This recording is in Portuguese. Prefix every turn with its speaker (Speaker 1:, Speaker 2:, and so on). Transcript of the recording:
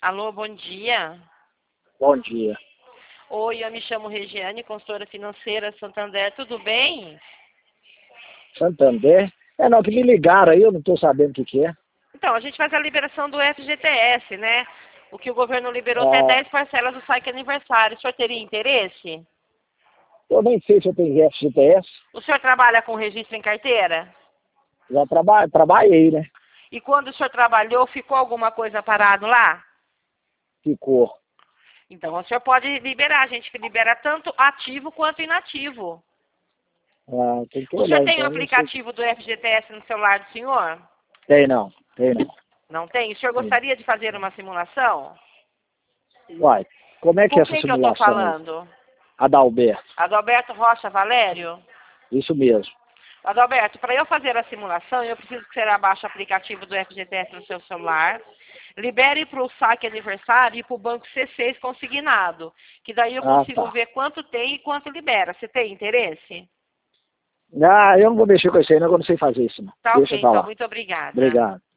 Speaker 1: Alô, bom dia.
Speaker 2: Bom dia.
Speaker 1: Oi, eu me chamo Regiane, consultora financeira Santander, tudo bem?
Speaker 2: Santander? Não, que me ligaram aí, eu não estou sabendo o que é.
Speaker 1: Então, a gente faz a liberação do FGTS, né? O que o governo liberou até
Speaker 2: Ah,
Speaker 1: 10 parcelas do saque aniversário. O senhor teria interesse?
Speaker 2: eu nem sei se eu tenho FGTS.
Speaker 1: O senhor trabalha com registro em carteira?
Speaker 2: Já trabalhei, né?
Speaker 1: E quando o senhor trabalhou, ficou alguma coisa parado lá?
Speaker 2: Ficou.
Speaker 1: Então, o senhor pode liberar. A gente libera tanto ativo quanto inativo.
Speaker 2: Ah, tem que
Speaker 1: O senhor
Speaker 2: olhar
Speaker 1: tem o
Speaker 2: então, não sei.
Speaker 1: aplicativo do FGTS no celular do senhor?
Speaker 2: Tem não, tem não.
Speaker 1: Não tem? O senhor
Speaker 2: Tem.
Speaker 1: gostaria de fazer uma simulação?
Speaker 2: Uai, como é que é
Speaker 1: Com
Speaker 2: essa
Speaker 1: quem que eu estou
Speaker 2: simulação aí?
Speaker 1: falando?
Speaker 2: Adalberto,
Speaker 1: Adalberto Rocha Valério?
Speaker 2: isso mesmo.
Speaker 1: Adalberto, para eu fazer a simulação, eu preciso que você abaixe o aplicativo do FGTS no seu celular, libere para o saque aniversário e para o banco C6 consignado, que daí eu
Speaker 2: Ah,
Speaker 1: consigo
Speaker 2: tá.
Speaker 1: ver quanto tem e quanto libera. Você tem interesse?
Speaker 2: Ah, eu não vou mexer com isso aí, não, eu não sei fazer isso, não.
Speaker 1: Tá
Speaker 2: Deixa
Speaker 1: ok,
Speaker 2: pra
Speaker 1: então,
Speaker 2: lá.
Speaker 1: muito obrigada.
Speaker 2: Obrigado.